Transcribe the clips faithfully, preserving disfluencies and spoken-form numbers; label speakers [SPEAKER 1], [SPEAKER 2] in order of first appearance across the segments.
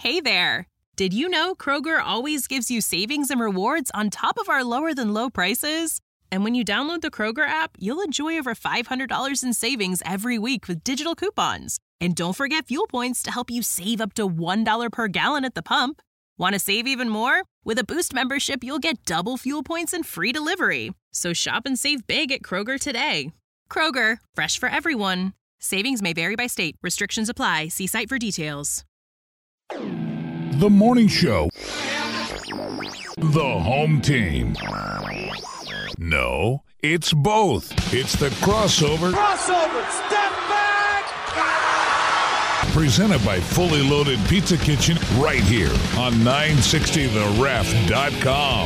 [SPEAKER 1] Hey there! Did you know Kroger always gives you savings and rewards on top of our lower-than-low prices? And when you download the Kroger app, you'll enjoy over five hundred dollars in savings every week with digital coupons. And don't forget fuel points to help you save up to one dollar per gallon at the pump. Want to save even more? With a Boost membership, you'll get double fuel points and free delivery. So shop and save big at Kroger today. Kroger, fresh for everyone. Savings may vary by state. Restrictions apply. See site for details.
[SPEAKER 2] The morning show. The home team. No, it's both. It's the crossover.
[SPEAKER 3] Crossover, step back!
[SPEAKER 2] Presented by Fully Loaded Pizza Kitchen right here on nine sixty the ref dot com.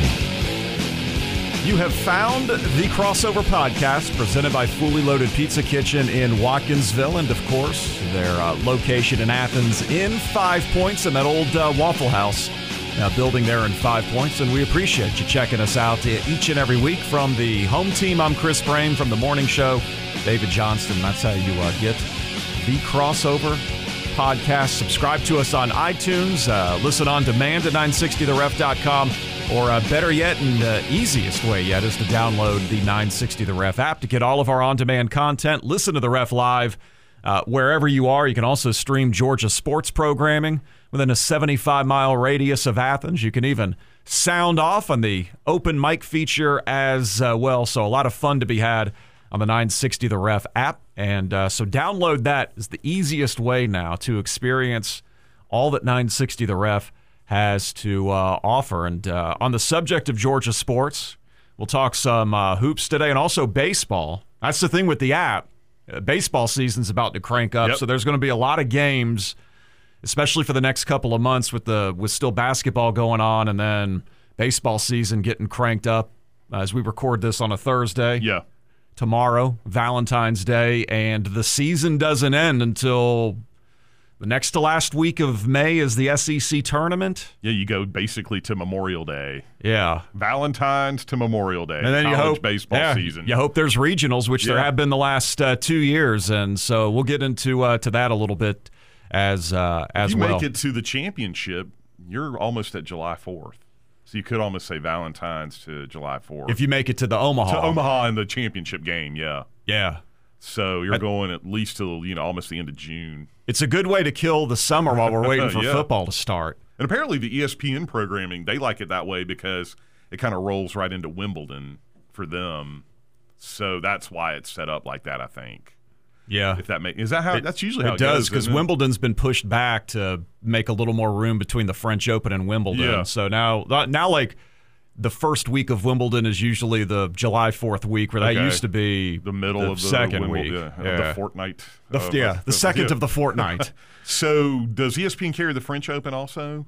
[SPEAKER 4] You have found the Crossover Podcast presented by Fully Loaded Pizza Kitchen in Watkinsville and, of course, their uh, location in Athens in Five Points in that old uh, Waffle House uh, building there in Five Points. And we appreciate you checking us out each and every week. From the home team, I'm Chris Brame. From the morning show, David Johnston. That's how you uh, get the Crossover Podcast. Subscribe to us on iTunes. Uh, listen on demand at nine sixty the ref dot com. Or uh, better yet, and the uh, easiest way yet, is to download the nine sixty The Ref app to get all of our on-demand content. Listen to The Ref live uh, wherever you are. You can also stream Georgia sports programming within a seventy-five mile radius of Athens. You can even sound off on the open mic feature as uh, well. So a lot of fun to be had on the nine sixty The Ref app. And uh, so download that is the easiest way now to experience all that nine sixty The Ref has to uh, offer. And uh, on the subject of Georgia sports, we'll talk some uh, hoops today and also baseball. That's the thing with the app. Uh, baseball season's about to crank up,
[SPEAKER 5] yep.
[SPEAKER 4] so there's going to be a lot of games, especially for the next couple of months with the with still basketball going on and then baseball season getting cranked up uh, as we record this on a Thursday.
[SPEAKER 5] Yeah.
[SPEAKER 4] Tomorrow, Valentine's Day, and the season doesn't end until the next to last week of May is the S E C tournament.
[SPEAKER 5] Yeah, you go basically to Memorial Day.
[SPEAKER 4] Yeah.
[SPEAKER 5] Valentine's to Memorial Day.
[SPEAKER 4] And then
[SPEAKER 5] college
[SPEAKER 4] you hope
[SPEAKER 5] baseball
[SPEAKER 4] yeah,
[SPEAKER 5] season.
[SPEAKER 4] You hope there's regionals, which
[SPEAKER 5] yeah.
[SPEAKER 4] there have been the last uh, two years, and so we'll get into uh, to that a little bit as uh, as
[SPEAKER 5] if you
[SPEAKER 4] well.
[SPEAKER 5] make it to the championship, you're almost at July fourth. So you could almost say Valentine's to July fourth.
[SPEAKER 4] If you make it to the Omaha.
[SPEAKER 5] To Omaha in the championship game, yeah.
[SPEAKER 4] Yeah.
[SPEAKER 5] So you're
[SPEAKER 4] I,
[SPEAKER 5] going at least till, you know, almost the end of June.
[SPEAKER 4] It's a good way to kill the summer while we're waiting for
[SPEAKER 5] yeah.
[SPEAKER 4] football to start.
[SPEAKER 5] And apparently the E S P N programming, they like it that way because it kind of rolls right into Wimbledon for them. So that's why it's set up like that, I think.
[SPEAKER 4] Yeah.
[SPEAKER 5] If that make, is that how
[SPEAKER 4] it,
[SPEAKER 5] that's usually how it,
[SPEAKER 4] it does,
[SPEAKER 5] goes,
[SPEAKER 4] because Wimbledon's been pushed back to make a little more room between the French Open and Wimbledon.
[SPEAKER 5] Yeah.
[SPEAKER 4] So now now like the first week of Wimbledon is usually the July fourth week, where that
[SPEAKER 5] okay.
[SPEAKER 4] used to be
[SPEAKER 5] the middle
[SPEAKER 4] the
[SPEAKER 5] of the
[SPEAKER 4] second
[SPEAKER 5] Wimbledon,
[SPEAKER 4] week.
[SPEAKER 5] Yeah,
[SPEAKER 4] yeah.
[SPEAKER 5] the fortnight.
[SPEAKER 4] The,
[SPEAKER 5] of,
[SPEAKER 4] yeah, the second
[SPEAKER 5] yeah.
[SPEAKER 4] of the fortnight.
[SPEAKER 5] So does E S P N carry the French Open also?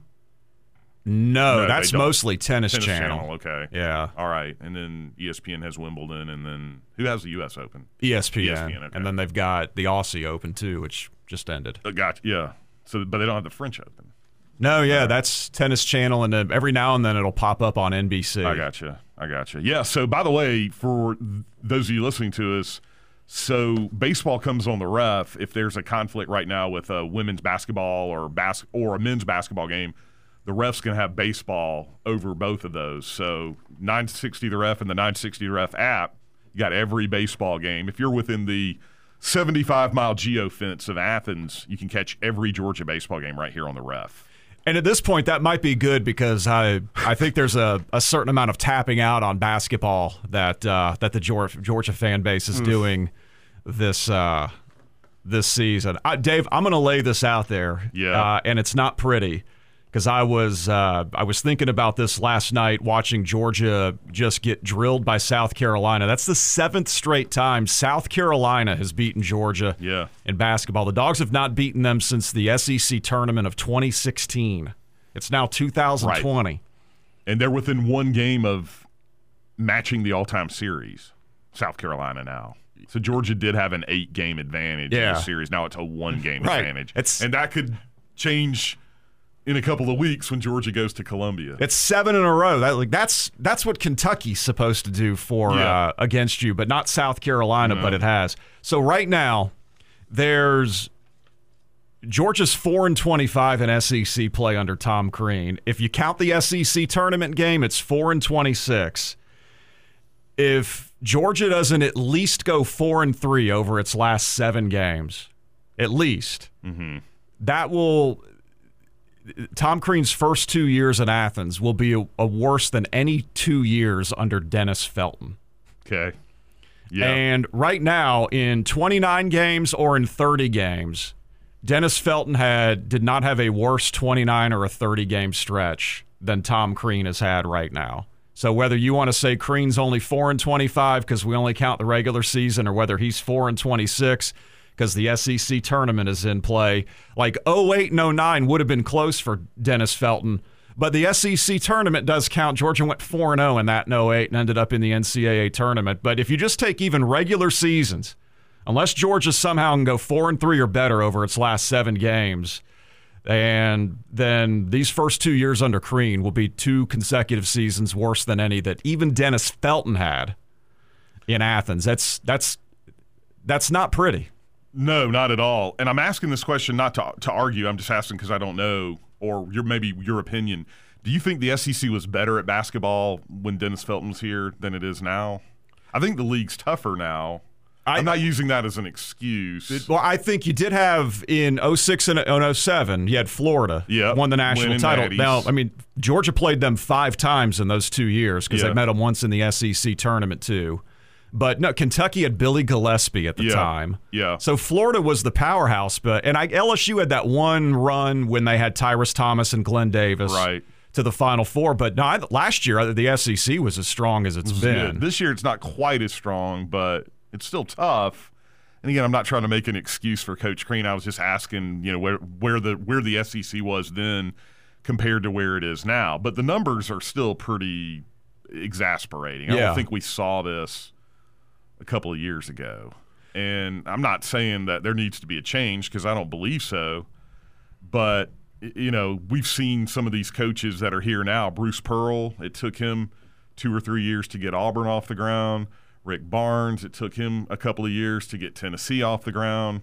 [SPEAKER 4] No,
[SPEAKER 5] No,
[SPEAKER 4] that's
[SPEAKER 5] they don't.
[SPEAKER 4] mostly Tennis,
[SPEAKER 5] Tennis
[SPEAKER 4] Channel.
[SPEAKER 5] Channel. Okay.
[SPEAKER 4] Yeah.
[SPEAKER 5] All right. And then E S P N has Wimbledon, and then who has the U S Open?
[SPEAKER 4] E S P N.
[SPEAKER 5] E S P N, okay.
[SPEAKER 4] And then they've got the Aussie Open, too, which just ended.
[SPEAKER 5] Uh, gotcha. Yeah. So, but they don't have the French Open.
[SPEAKER 4] No, yeah, that's Tennis Channel, and uh, every now and then it'll pop up on N B C.
[SPEAKER 5] I gotcha. I gotcha. Yeah, so by the way, for those of you listening to us, so baseball comes on the ref if there's a conflict right now with a women's basketball or bas- or a men's basketball game. The ref's going to have baseball over both of those. So nine sixty The Ref and the nine sixty The Ref app, you got every baseball game. If you're within the seventy-five mile geofence of Athens, you can catch every Georgia baseball game right here on the Ref.
[SPEAKER 4] And at this point, that might be good because I I think there's a, a certain amount of tapping out on basketball that uh, that the Georgia, Georgia fan base is doing this uh, this season. I, Dave, I'm going to lay this out there,
[SPEAKER 5] Yeah.
[SPEAKER 4] uh, and it's not pretty because I was uh, I was thinking about this last night watching Georgia just get drilled by South Carolina. That's the seventh straight time South Carolina has beaten Georgia
[SPEAKER 5] Yeah.
[SPEAKER 4] in basketball. The Dogs have not beaten them since the S E C tournament of twenty sixteen. It's now two thousand twenty.
[SPEAKER 5] Right. And they're within one game of matching the all-time series, South Carolina now. So Georgia did have an eight-game advantage
[SPEAKER 4] Yeah.
[SPEAKER 5] in the series. Now it's a one-game
[SPEAKER 4] Right.
[SPEAKER 5] advantage.
[SPEAKER 4] It's-
[SPEAKER 5] and that could change in a couple of weeks when Georgia goes to Columbia.
[SPEAKER 4] It's seven in a row. That, like, that's that's what Kentucky's supposed to do for
[SPEAKER 5] Yeah.
[SPEAKER 4] uh, against you, but not South Carolina,
[SPEAKER 5] No.
[SPEAKER 4] but it has. So right now, there's Georgia's four and twenty-five in S E C play under Tom Crean. If you count the S E C tournament game, it's four and twenty-six. If Georgia doesn't at least go four and three over its last seven games, at least, mm-hmm. that will Tom Crean's first two years in Athens will be a, a worse than any two years under Dennis Felton.
[SPEAKER 5] Okay. Yeah.
[SPEAKER 4] And right now, in twenty-nine games or in thirty games, Dennis Felton had did not have a worse twenty-nine or a thirty game stretch than Tom Crean has had right now. So whether you want to say Crean's only four and twenty-five because we only count the regular season, or whether he's four and twenty-six because the S E C tournament is in play, like oh eight and oh nine would have been close for Dennis Felton. But the S E C tournament does count. Georgia went four and oh in that in oh eight and ended up in the N C double A tournament. But if you just take even regular seasons, unless Georgia somehow can go four and three or better over its last seven games, and then these first two years under Crean will be two consecutive seasons worse than any that even Dennis Felton had in Athens. That's that's that's not pretty.
[SPEAKER 5] No, not at all. And I'm asking this question not to to argue. I'm just asking because I don't know, or your maybe your opinion. Do you think the S E C was better at basketball when Dennis Felton was here than it is now? I think the league's tougher now. I'm not using that as an excuse.
[SPEAKER 4] It, well, I think you did have in oh six and oh seven, you had Florida
[SPEAKER 5] yep.
[SPEAKER 4] won the national title.
[SPEAKER 5] Natties.
[SPEAKER 4] Now, I mean, Georgia played them five times in those two years because
[SPEAKER 5] yeah.
[SPEAKER 4] they met them once in the S E C tournament too. But no, Kentucky had Billy Gillespie at the
[SPEAKER 5] yeah.
[SPEAKER 4] time.
[SPEAKER 5] Yeah.
[SPEAKER 4] So Florida was the powerhouse, but and I, L S U had that one run when they had Tyrus Thomas and Glenn Davis
[SPEAKER 5] right.
[SPEAKER 4] to the Final Four. But no, I, last year the S E C was as strong as it's been.
[SPEAKER 5] Good. This year it's not quite as strong, but it's still tough. And again, I'm not trying to make an excuse for Coach Crean. I was just asking, you know, where where the where the S E C was then compared to where it is now. But the numbers are still pretty exasperating. I
[SPEAKER 4] yeah.
[SPEAKER 5] don't think we saw this a couple of years ago. And I'm not saying that there needs to be a change because I don't believe so. But, you know, we've seen some of these coaches that are here now. Bruce Pearl, it took him two or three years to get Auburn off the ground. Rick Barnes, it took him a couple of years to get Tennessee off the ground.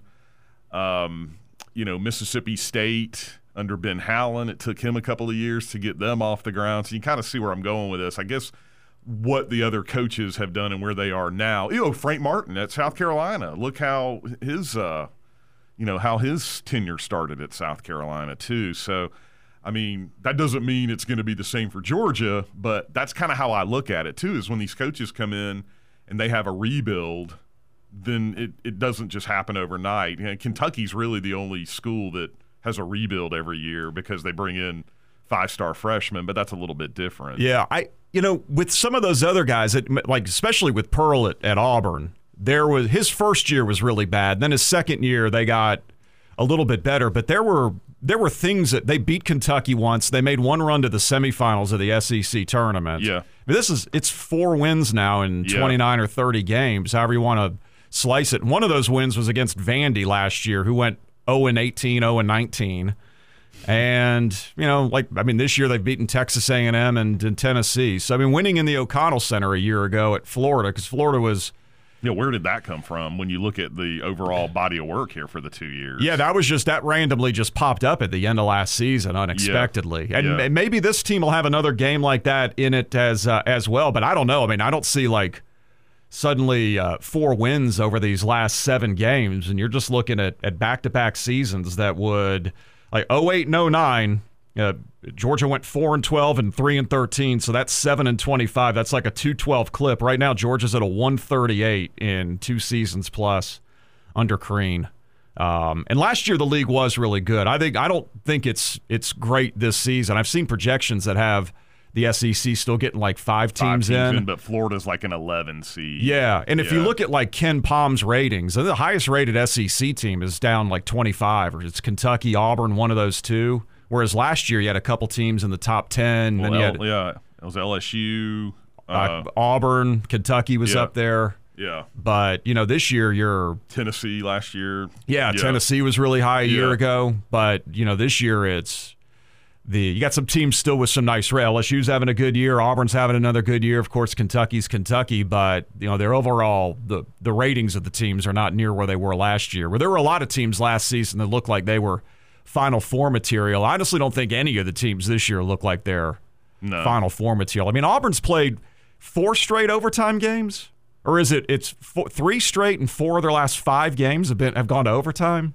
[SPEAKER 5] Um, you know, Mississippi State under Ben Howland, it took him a couple of years to get them off the ground. So you kind of see where I'm going with this. I guess what the other coaches have done and where they are now. You know, Frank Martin at South Carolina. Look how his, uh, you know, how his tenure started at South Carolina too. So, I mean, that doesn't mean it's going to be the same for Georgia, but that's kind of how I look at it too. Is when these coaches come in and they have a rebuild, then it, it doesn't just happen overnight. You know, Kentucky's really the only school that has a rebuild every year because they bring in five-star freshmen, but that's a little bit different.
[SPEAKER 4] Yeah, I you know, with some of those other guys, that, like especially with Pearl at, at Auburn, there was his first year was really bad. Then his second year they got a little bit better, but there were there were things that they beat Kentucky once. They made one run to the semifinals of the S E C tournament.
[SPEAKER 5] Yeah.
[SPEAKER 4] But this is it's four wins now in
[SPEAKER 5] yeah.
[SPEAKER 4] twenty-nine or thirty games, however you want to slice it. One of those wins was against Vandy last year, who went oh and eighteen, oh and nineteen. And, you know, like, I mean, this year they've beaten Texas A and M and, and Tennessee. So, I mean, winning in the O'Connell Center a year ago at Florida, because Florida was –
[SPEAKER 5] Yeah, where did that come from when you look at the overall body of work here for the two years?
[SPEAKER 4] Yeah, that was just – that randomly just popped up at the end of last season unexpectedly.
[SPEAKER 5] Yeah.
[SPEAKER 4] And
[SPEAKER 5] yeah.
[SPEAKER 4] maybe this team will have another game like that in it as uh, as well, but I don't know. I mean, I don't see, like, suddenly uh, four wins over these last seven games, and you're just looking at, at back-to-back seasons that would – like oh eight and oh nine, uh, Georgia went four and twelve and three and thirteen, so that's seven and twenty-five. That's like a two twelve clip. Right now, Georgia's at a one thirty-eight in two seasons plus under Crean. Um, and last year the league was really good. I think I don't think it's it's great this season. I've seen projections that have the S E C still getting like five teams,
[SPEAKER 5] five teams in.
[SPEAKER 4] in,
[SPEAKER 5] but Florida's like an eleven seed.
[SPEAKER 4] Yeah, and if
[SPEAKER 5] yeah.
[SPEAKER 4] you look at like Ken Palm's ratings, the highest rated S E C team is down like twenty-five, or it's Kentucky, Auburn, one of those two. Whereas last year you had a couple teams in the top ten.
[SPEAKER 5] Well,
[SPEAKER 4] then you
[SPEAKER 5] L-
[SPEAKER 4] had,
[SPEAKER 5] yeah, it was L S U, uh,
[SPEAKER 4] uh, Auburn, Kentucky was
[SPEAKER 5] yeah.
[SPEAKER 4] up there.
[SPEAKER 5] Yeah,
[SPEAKER 4] but you know this year you're
[SPEAKER 5] Tennessee last year.
[SPEAKER 4] Yeah,
[SPEAKER 5] yeah.
[SPEAKER 4] Tennessee was really high a
[SPEAKER 5] yeah.
[SPEAKER 4] year ago, but you know this year it's. The you got some teams still with some nice rail. L S U's having a good year. Auburn's having another good year. Of course, Kentucky's Kentucky, but you know their overall the the ratings of the teams are not near where they were last year. Where there were a lot of teams last season that looked like they were Final Four material. I honestly don't think any of the teams this year look like they're no. Final Four material. I mean, Auburn's played four straight overtime games, or is it? It's four, three straight, and four of their last five games have been have gone to overtime.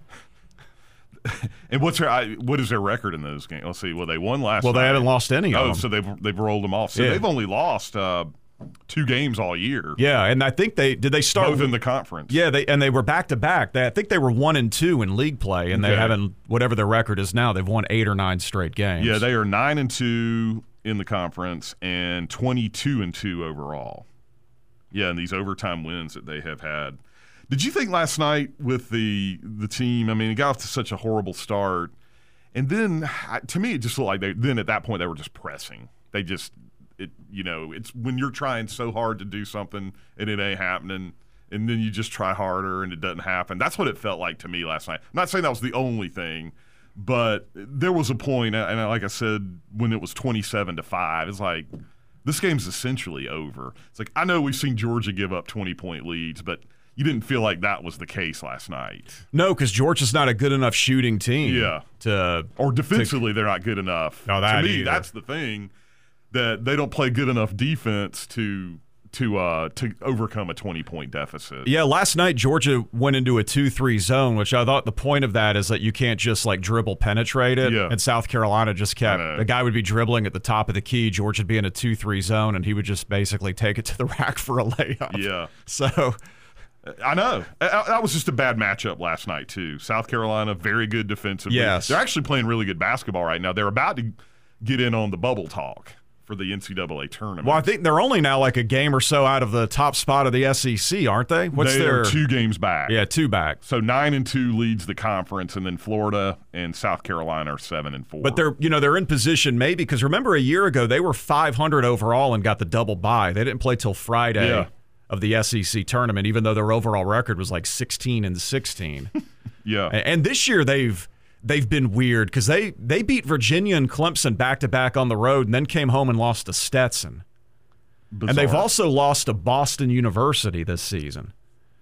[SPEAKER 5] And what's their what is their record in those games? Let's see. Well, they won last.
[SPEAKER 4] Well,
[SPEAKER 5] night.
[SPEAKER 4] they haven't lost any of
[SPEAKER 5] oh,
[SPEAKER 4] them.
[SPEAKER 5] so they've they've rolled them off. So
[SPEAKER 4] yeah.
[SPEAKER 5] they've only lost uh, two games all year.
[SPEAKER 4] Yeah, and I think they did they start
[SPEAKER 5] both in the conference.
[SPEAKER 4] Yeah, they and they were back to back. They I think they were one and two in league play, and okay. they haven't whatever their record is now. They've won eight or nine straight games.
[SPEAKER 5] Yeah, they are nine and two in the conference and twenty-two and two overall. Yeah, and these overtime wins that they have had. Did you think last night with the the team? I mean, it got off to such a horrible start, and then to me, it just looked like they. Then at that point, they were just pressing. They just, it you know, it's when you're trying so hard to do something and it ain't happening, and then you just try harder and it doesn't happen. That's what it felt like to me last night. I'm not saying that was the only thing, but there was a point, and like I said, when it was twenty-seven to five, it's like this game's essentially over. It's like I know we've seen Georgia give up twenty point leads, but you didn't feel like that was the case last night.
[SPEAKER 4] No, because Georgia's not a good enough shooting team.
[SPEAKER 5] Yeah.
[SPEAKER 4] To
[SPEAKER 5] or defensively, to, they're not good enough.
[SPEAKER 4] No, that
[SPEAKER 5] to me,
[SPEAKER 4] either.
[SPEAKER 5] That's the thing, that they don't play good enough defense to to uh, to overcome a twenty-point deficit.
[SPEAKER 4] Yeah, last night Georgia went into a two three zone, which I thought the point of that is that you can't just like dribble penetrate it.
[SPEAKER 5] Yeah.
[SPEAKER 4] And South Carolina just kept – the guy would be dribbling at the top of the key. George would be in a two three zone, and he would just basically take it to the rack for a layup.
[SPEAKER 5] Yeah.
[SPEAKER 4] So –
[SPEAKER 5] I know. That was just a bad matchup last night, too. South Carolina, very good defensively.
[SPEAKER 4] Yes.
[SPEAKER 5] They're actually playing really good basketball right now. They're about to get in on the bubble talk for the N C double A tournament.
[SPEAKER 4] Well, I think they're only now like a game or so out of the top spot of the S E C, aren't they? What's
[SPEAKER 5] they
[SPEAKER 4] their
[SPEAKER 5] are two games back.
[SPEAKER 4] Yeah, two back.
[SPEAKER 5] So nine and two leads the conference, and then Florida and South Carolina are seven and four.
[SPEAKER 4] But they're you know they're in position maybe because remember a year ago they were five hundred overall and got the double bye. They didn't play till Friday.
[SPEAKER 5] Yeah.
[SPEAKER 4] Of the S E C tournament, even though their overall record was like sixteen and sixteen.
[SPEAKER 5] Yeah.
[SPEAKER 4] And this year they've they've been weird because they, they beat Virginia and Clemson back-to-back on the road and then came home and lost to Stetson. Bizarre. And they've also lost to Boston University this season.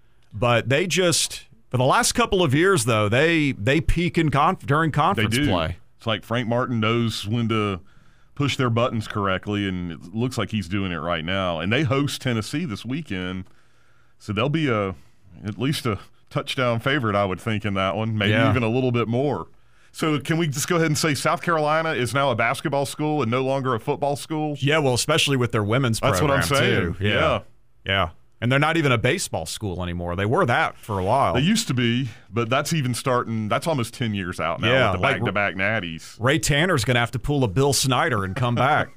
[SPEAKER 4] But they just, for the last couple of years, though, they they peak in conf- during conference
[SPEAKER 5] they do.
[SPEAKER 4] play.
[SPEAKER 5] It's like Frank Martin knows when to push their buttons correctly, and it looks like he's doing it right now. And they host Tennessee this weekend, so they'll be a at least a touchdown favorite, I would think, in that one, maybe
[SPEAKER 4] yeah.
[SPEAKER 5] even a little bit more. So can we just go ahead and say South Carolina is now a basketball school and no longer a football school?
[SPEAKER 4] Yeah, well, especially with their women's
[SPEAKER 5] That's
[SPEAKER 4] program,
[SPEAKER 5] what I'm saying.
[SPEAKER 4] too. Yeah.
[SPEAKER 5] yeah.
[SPEAKER 4] Yeah. And they're not even a baseball school anymore. They were that for a while.
[SPEAKER 5] They used to be, but that's even starting – that's almost ten years out now
[SPEAKER 4] yeah,
[SPEAKER 5] with the
[SPEAKER 4] like
[SPEAKER 5] back-to-back natties.
[SPEAKER 4] Ray Tanner's going to have to pull a Bill Snyder and come back.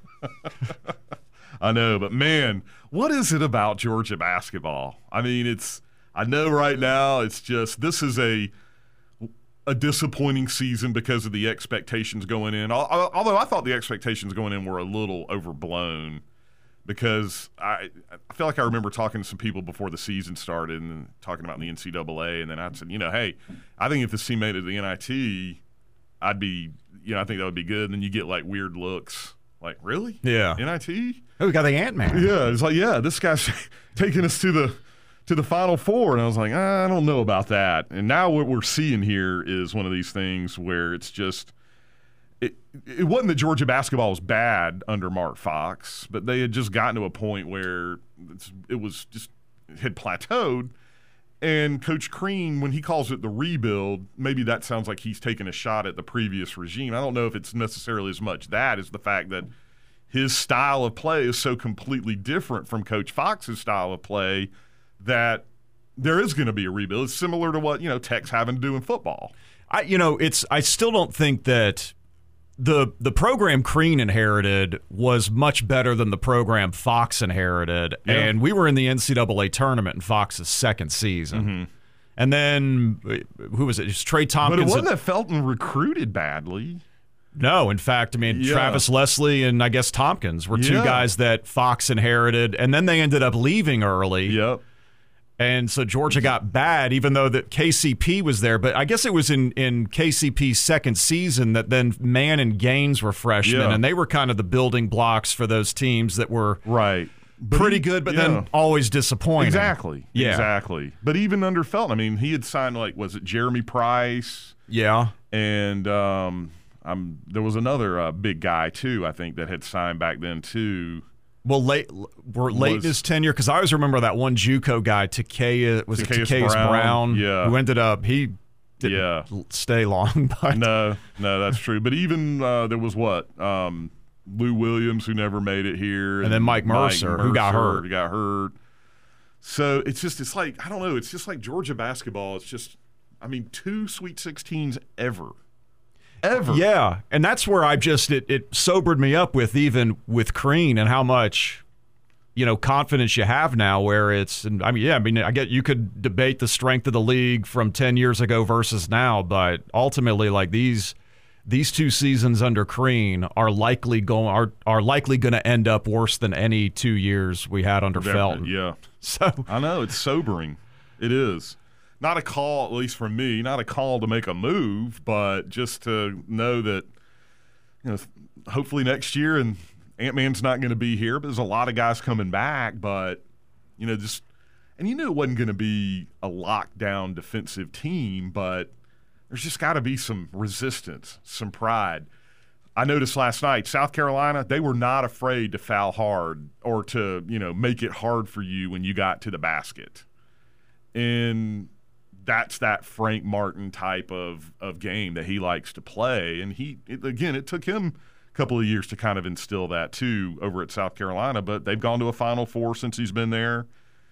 [SPEAKER 5] I know, but, man, what is it about Georgia basketball? I mean, it's – I know right now it's just – this is a a disappointing season because of the expectations going in. Although I thought the expectations going in were a little overblown. Because I I feel like I remember talking to some people before the season started and talking about the N C double A, and then I said, you know, hey, I think if this team made it to the N I T, I'd be, you know, I think that would be good. And then you get like weird looks, like really,
[SPEAKER 4] yeah,
[SPEAKER 5] N I T.
[SPEAKER 4] Oh, we got the Ant-Man.
[SPEAKER 5] Yeah, it's like yeah, this guy's taking us to the to the Final Four, and I was like, I don't know about that. And now what we're seeing here is one of these things where it's just. It, it wasn't that Georgia basketball was bad under Mark Fox, but they had just gotten to a point where it's, it was just it had plateaued. And Coach Crean, when he calls it the rebuild, maybe that sounds like he's taking a shot at the previous regime. I don't know if it's necessarily as much that as the fact that his style of play is so completely different from Coach Fox's style of play that there is going to be a rebuild. It's similar to what, you know, Tech's having to do in football.
[SPEAKER 4] I, you know, it's I still don't think that The the program Crean inherited was much better than the program Fox inherited. Yeah. And we were in the N C double A tournament in Fox's second season. Mm-hmm. And then, who was it? Just Trey Tompkins.
[SPEAKER 5] But it wasn't that Felton recruited badly.
[SPEAKER 4] No, in fact, I mean,
[SPEAKER 5] yeah.
[SPEAKER 4] Travis Leslie and I guess Tompkins were two
[SPEAKER 5] yeah.
[SPEAKER 4] guys that Fox inherited. And then they ended up leaving early.
[SPEAKER 5] Yep.
[SPEAKER 4] And so Georgia got bad, even though that K C P was there. But I guess it was in, in K C P's second season that then Mann and Gaines were freshmen,
[SPEAKER 5] yeah.
[SPEAKER 4] and they were kind of the building blocks for those teams that were
[SPEAKER 5] right.
[SPEAKER 4] pretty
[SPEAKER 5] he,
[SPEAKER 4] good, but
[SPEAKER 5] yeah.
[SPEAKER 4] then always disappointing.
[SPEAKER 5] Exactly.
[SPEAKER 4] Yeah.
[SPEAKER 5] Exactly. But even under Felton, I mean, he had signed, like, was it Jeremy Price?
[SPEAKER 4] Yeah.
[SPEAKER 5] And um, I'm, there was another uh, big guy, too, I think, that had signed back then, too.
[SPEAKER 4] Well, late we're late
[SPEAKER 5] Was-
[SPEAKER 4] in his tenure because I always remember that one JUCO guy, Takea, was it
[SPEAKER 5] Takeas
[SPEAKER 4] Takeas Brown?
[SPEAKER 5] Brown, yeah.
[SPEAKER 4] Who ended up, he didn't
[SPEAKER 5] Yeah.
[SPEAKER 4] l- stay long. But
[SPEAKER 5] No, no, that's true. But even uh, there was what? Um, Lou Williams, who never made it here.
[SPEAKER 4] And then Mike Mercer, who got hurt.
[SPEAKER 5] Who got hurt. So it's just, it's like, I don't know. It's just like Georgia basketball. It's just, I mean, two Sweet sixteens ever. Ever.
[SPEAKER 4] Yeah, and that's where I just it, it sobered me up with even with Crean and how much you know confidence you have now. Where it's, and I mean, yeah, I mean, I get you could debate the strength of the league from ten years ago versus now, but ultimately, like these these two seasons under Crean are likely going are are likely going to end up worse than any two years we had under
[SPEAKER 5] They're-
[SPEAKER 4] Felton.
[SPEAKER 5] Yeah.
[SPEAKER 4] So
[SPEAKER 5] I know. It's sobering. It is. Not a call, at least from me, not a call to make a move, but just to know that, you know, hopefully next year, and Ant-Man's not going to be here, but there's a lot of guys coming back, but, you know, just – and you knew it wasn't going to be a lockdown defensive team, but there's just got to be some resistance, some pride. I noticed last night, South Carolina, they were not afraid to foul hard or to, you know, make it hard for you when you got to the basket. And – that's that Frank Martin type of, of game that he likes to play. And he, it, again, it took him a couple of years to kind of instill that too over at South Carolina, but they've gone to a Final Four since he's been there.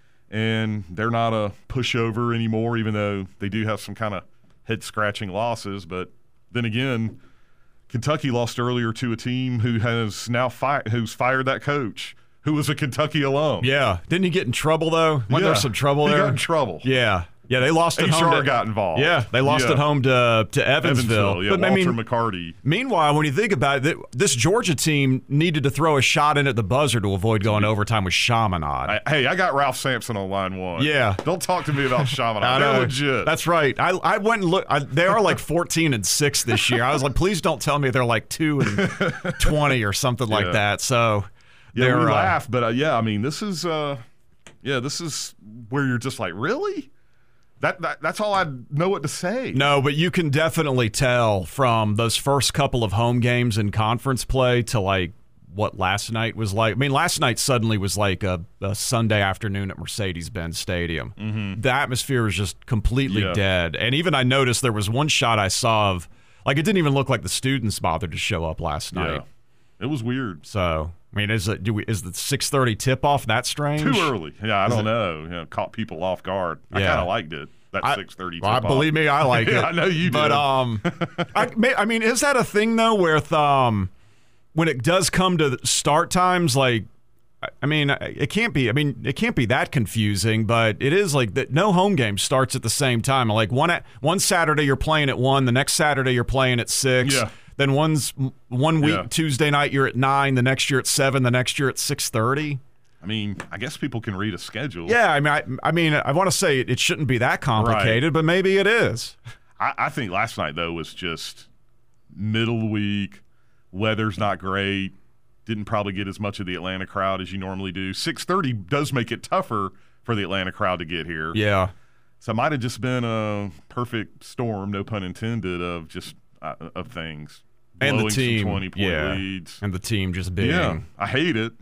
[SPEAKER 5] And they're not a pushover anymore, even though they do have some kind of head-scratching losses. But then again, Kentucky lost earlier to a team who has now fi- who's fired that coach, who was a Kentucky alum.
[SPEAKER 4] yeah, didn't he get in trouble though? Wasn't
[SPEAKER 5] Yeah.
[SPEAKER 4] there some trouble
[SPEAKER 5] he
[SPEAKER 4] there?
[SPEAKER 5] got in trouble.
[SPEAKER 4] Yeah. Yeah, they lost at
[SPEAKER 5] H R
[SPEAKER 4] home. To,
[SPEAKER 5] got involved.
[SPEAKER 4] Yeah, they lost
[SPEAKER 5] Yeah.
[SPEAKER 4] at home to to Evansville.
[SPEAKER 5] Evansville, yeah,
[SPEAKER 4] but
[SPEAKER 5] Walter
[SPEAKER 4] I mean,
[SPEAKER 5] McCarty.
[SPEAKER 4] meanwhile, when you think about it, this Georgia team needed to throw a shot in at the buzzer to avoid going to overtime with Chaminade.
[SPEAKER 5] I, hey, I got Ralph Sampson on line one.
[SPEAKER 4] Yeah.
[SPEAKER 5] Don't talk to me about Chaminade.
[SPEAKER 4] I
[SPEAKER 5] They're
[SPEAKER 4] know.
[SPEAKER 5] legit.
[SPEAKER 4] That's right. I I went and looked. I, they are like fourteen and six this year. I was like, please don't tell me they're like two and twenty or something like
[SPEAKER 5] Yeah.
[SPEAKER 4] that. So
[SPEAKER 5] yeah,
[SPEAKER 4] they're
[SPEAKER 5] we
[SPEAKER 4] uh,
[SPEAKER 5] laugh, but uh, yeah, I mean, this is, uh, yeah, this is where you're just like, really? That, that that's all I know what to say.
[SPEAKER 4] No, but you can definitely tell from those first couple of home games in conference play to like what last night was like. I mean, last night suddenly was like a, a Sunday afternoon at Mercedes-Benz Stadium. Mm-hmm. The atmosphere was just completely
[SPEAKER 5] Yeah.
[SPEAKER 4] dead. And even I noticed there was one shot I saw of, like, it didn't even look like the students bothered to show up last night.
[SPEAKER 5] Yeah, it was weird.
[SPEAKER 4] So, I mean, is it do we, is the six thirty tip-off that strange?
[SPEAKER 5] Too early. Yeah, I
[SPEAKER 4] Is
[SPEAKER 5] don't
[SPEAKER 4] it-
[SPEAKER 5] know. You know, caught people off guard. I
[SPEAKER 4] Yeah.
[SPEAKER 5] kind of liked it. That
[SPEAKER 4] I-
[SPEAKER 5] six thirty.
[SPEAKER 4] Well, believe me, I like
[SPEAKER 5] Yeah,
[SPEAKER 4] it.
[SPEAKER 5] I know you
[SPEAKER 4] But
[SPEAKER 5] do.
[SPEAKER 4] um, I, may- I mean, is that a thing though? Where um, when it does come to the start times, like, I- I mean, it can't be. I mean, it can't be that confusing. But it is like that. No home game starts at the same time. Like one at, one Saturday you're playing at one, the next Saturday you're playing at six.
[SPEAKER 5] Yeah.
[SPEAKER 4] Then one's one week
[SPEAKER 5] Yeah.
[SPEAKER 4] Tuesday night you're at nine, the next year at seven, the next year at six thirty.
[SPEAKER 5] I mean, I guess people can read a schedule.
[SPEAKER 4] Yeah, I mean, I, I mean, I want to say it, it shouldn't be that complicated, but maybe it is.
[SPEAKER 5] I, I think last night, though, was just middle of the week. Weather's not great. Didn't probably get as much of the Atlanta crowd as you normally do. six thirty does make it tougher for the Atlanta crowd to get here.
[SPEAKER 4] Yeah.
[SPEAKER 5] So it might have just been a perfect storm, no pun intended, of just uh, of things.
[SPEAKER 4] And the
[SPEAKER 5] Blowing some
[SPEAKER 4] team,
[SPEAKER 5] twenty-point
[SPEAKER 4] yeah,
[SPEAKER 5] leads.
[SPEAKER 4] and the team just being.
[SPEAKER 5] Yeah, I hate it,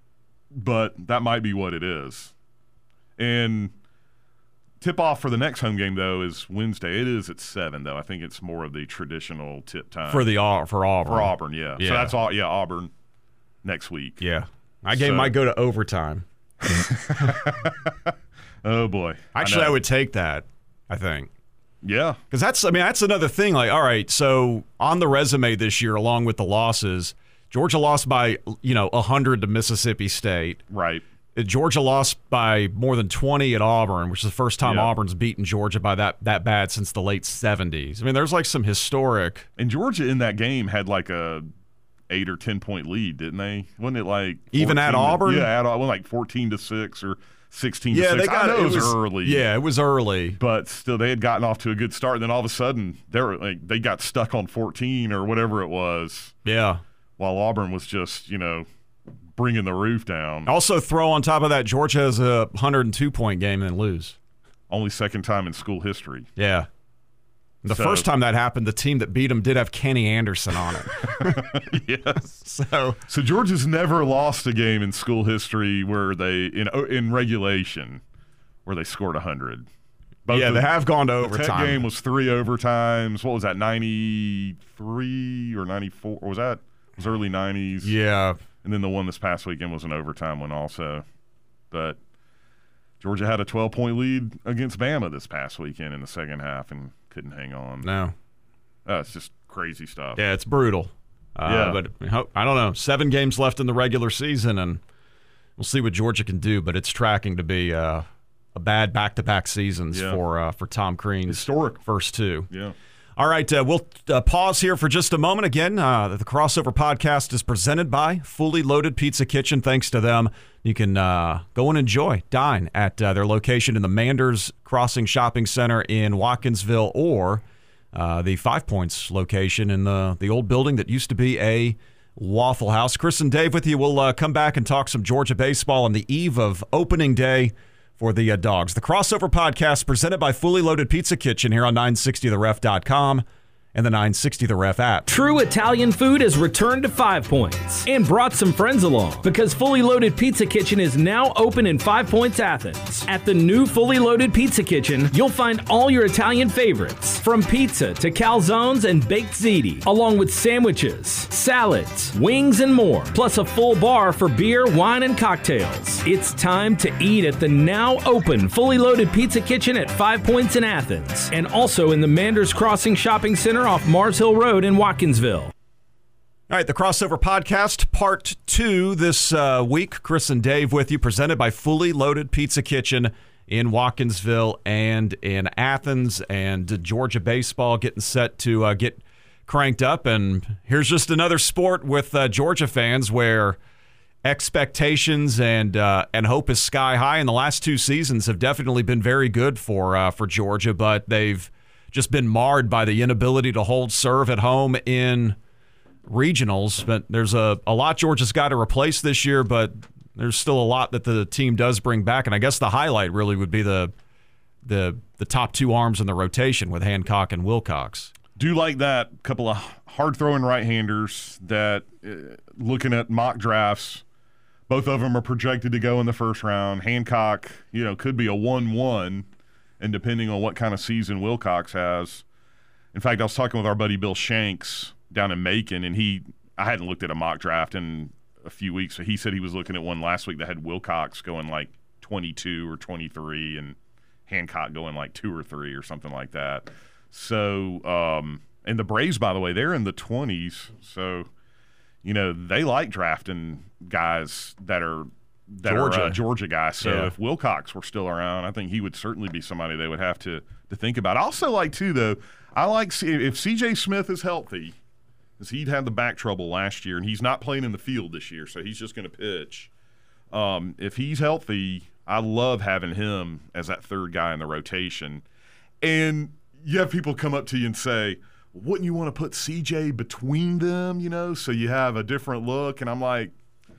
[SPEAKER 5] but that might be what it is. And tip-off for the next home game, though, is Wednesday. It is at seven, though. I think it's more of the traditional tip time.
[SPEAKER 4] for the Au- for Auburn.
[SPEAKER 5] For Auburn, yeah.
[SPEAKER 4] Yeah.
[SPEAKER 5] So that's all. Yeah, Auburn next week.
[SPEAKER 4] Yeah, my game
[SPEAKER 5] So-
[SPEAKER 4] might go to overtime.
[SPEAKER 5] Oh boy.
[SPEAKER 4] Actually, I,
[SPEAKER 5] know.
[SPEAKER 4] would take that. I think
[SPEAKER 5] Yeah.
[SPEAKER 4] because that's. I mean, that's another thing. Like, all right, so on the resume this year, along with the losses, Georgia lost by you know a hundred to Mississippi State.
[SPEAKER 5] Right.
[SPEAKER 4] Georgia lost by more than twenty at Auburn, which is the first time
[SPEAKER 5] Yeah.
[SPEAKER 4] Auburn's beaten Georgia by that that bad since the late seventies. I mean, there's like some historic.
[SPEAKER 5] And Georgia in that game had like a eight or ten point lead, didn't they? Wasn't it like
[SPEAKER 4] Even at
[SPEAKER 5] fourteen to-
[SPEAKER 4] Auburn?
[SPEAKER 5] Yeah, at Auburn, like fourteen to six or sixteen to
[SPEAKER 4] Yeah,
[SPEAKER 5] six.
[SPEAKER 4] they got
[SPEAKER 5] I know it was,
[SPEAKER 4] was
[SPEAKER 5] early.
[SPEAKER 4] Yeah, it was early.
[SPEAKER 5] But still, they had gotten off to a good start. And then all of a sudden, they were like they got stuck on fourteen or whatever it was,
[SPEAKER 4] Yeah.
[SPEAKER 5] while Auburn was just you know bringing the roof down.
[SPEAKER 4] Also, throw on top of that, Georgia has a one hundred two point game and lose.
[SPEAKER 5] Only second time in school history.
[SPEAKER 4] Yeah. The
[SPEAKER 5] so,
[SPEAKER 4] first time that happened, the team that beat them did have Kenny Anderson on it.
[SPEAKER 5] Yes.
[SPEAKER 4] So,
[SPEAKER 5] so Georgia's never lost a game in school history where they in in regulation where they scored one hundred. Both
[SPEAKER 4] yeah,
[SPEAKER 5] of,
[SPEAKER 4] they have gone to
[SPEAKER 5] the
[SPEAKER 4] overtime.
[SPEAKER 5] Tech game was three overtimes. What was that, ninety-three or ninety-four? Or was that? It was early nineties.
[SPEAKER 4] Yeah.
[SPEAKER 5] And then the one this past weekend was an overtime one also. But Georgia had a twelve-point lead against Bama this past weekend in the second half and couldn't hang on.
[SPEAKER 4] No.
[SPEAKER 5] Uh, it's just crazy stuff.
[SPEAKER 4] Yeah, it's brutal. Uh,
[SPEAKER 5] yeah.
[SPEAKER 4] But I don't know. Seven games left in the regular season, and we'll see what Georgia can do. But it's tracking to be uh, a bad back-to-back seasons
[SPEAKER 5] yeah.
[SPEAKER 4] for uh, for Tom Crean's
[SPEAKER 5] historic
[SPEAKER 4] first two.
[SPEAKER 5] Yeah.
[SPEAKER 4] All right, uh, we'll uh, pause here for just a moment. Again, uh, the Crossover Podcast is presented by Fully Loaded Pizza Kitchen. Thanks to them, you can uh, go and enjoy, dine at uh, their location in the Manders Crossing Shopping Center in Watkinsville, or uh, the Five Points location in the, the old building that used to be a Waffle House. Chris and Dave with you. We'll uh, come back and talk some Georgia baseball on the eve of opening day for the uh, Dogs. The Crossover Podcast presented by Fully Loaded Pizza Kitchen here on nine sixty the ref dot com and the nine sixty The Ref app.
[SPEAKER 6] True Italian food has returned to Five Points and brought some friends along, because Fully Loaded Pizza Kitchen is now open in Five Points, Athens. At the new Fully Loaded Pizza Kitchen, you'll find all your Italian favorites, from pizza to calzones and baked ziti, along with sandwiches, salads, wings, and more, plus a full bar for beer, wine, and cocktails. It's time to eat at the now open Fully Loaded Pizza Kitchen at Five Points in Athens, and also in the Manders Crossing Shopping Center off Mars Hill Road in Watkinsville.
[SPEAKER 4] All right, the Crossover Podcast, part two this uh, week. Chris and Dave with you, presented by Fully Loaded Pizza Kitchen in Watkinsville and in Athens. And Georgia baseball getting set to uh, get cranked up. And here's just another sport with uh, Georgia fans where expectations and uh, and hope is sky high. And the last two seasons have definitely been very good for uh, for Georgia, but they've just been marred by the inability to hold serve at home in regionals. But there's a, a lot Georgia's got to replace this year, but there's still a lot that the team does bring back. And I guess the highlight really would be the the the top two arms in the rotation with Hancock and Wilcox.
[SPEAKER 5] Do like that couple of hard-throwing right-handers that, uh, looking at mock drafts, both of them are projected to go in the first round. Hancock, you know, could be a one one. And depending on what kind of season Wilcox has. In fact, I was talking with our buddy Bill Shanks down in Macon, and he I hadn't looked at a mock draft in a few weeks, so he said he was looking at one last week that had Wilcox going like twenty-two or twenty-three and Hancock going like two or three or something like that. So, um, and the Braves, by the way, they're in the twenties, so, you know, they like drafting guys that are – that
[SPEAKER 4] Georgia.
[SPEAKER 5] are uh, Georgia guys. So
[SPEAKER 4] yeah.
[SPEAKER 5] if Wilcox were still around, I think he would certainly be somebody they would have to to think about. I also like, too, though, I like – if C J Smith is healthy, because he'd had the back trouble last year, and he's not playing in the field this year, so he's just going to pitch. Um, if he's healthy, I love having him as that third guy in the rotation. And you have people come up to you and say, wouldn't you want to put C J between them, you know, so you have a different look? And I'm like,